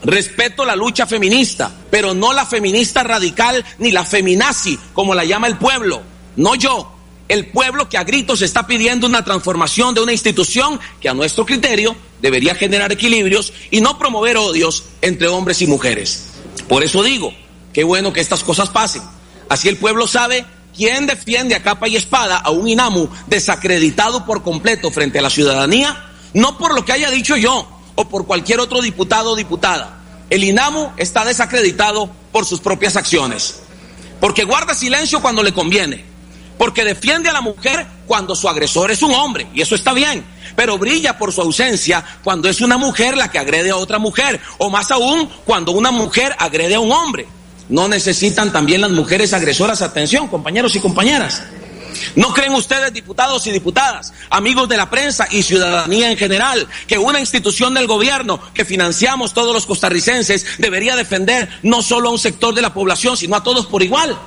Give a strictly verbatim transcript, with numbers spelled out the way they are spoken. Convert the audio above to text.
Respeto la lucha feminista, pero no la feminista radical ni la feminazi, como la llama el pueblo. No yo, el pueblo que a gritos está pidiendo una transformación de una institución que a nuestro criterio debería generar equilibrios y no promover odios entre hombres y mujeres. Por eso digo, qué bueno que estas cosas pasen. Así el pueblo sabe quién defiende a capa y espada a un INAMU desacreditado por completo frente a la ciudadanía, no por lo que haya dicho yo o por cualquier otro diputado o diputada. El INAMU está desacreditado por sus propias acciones, porque guarda silencio cuando le conviene, porque defiende a la mujer cuando su agresor es un hombre, y eso está bien, pero brilla por su ausencia cuando es una mujer la que agrede a otra mujer, o más aún cuando una mujer agrede a un hombre. ¿No necesitan también las mujeres agresoras atención, compañeros y compañeras? ¿No creen ustedes, diputados y diputadas, amigos de la prensa y ciudadanía en general, que una institución del gobierno que financiamos todos los costarricenses debería defender no solo a un sector de la población, sino a todos por igual?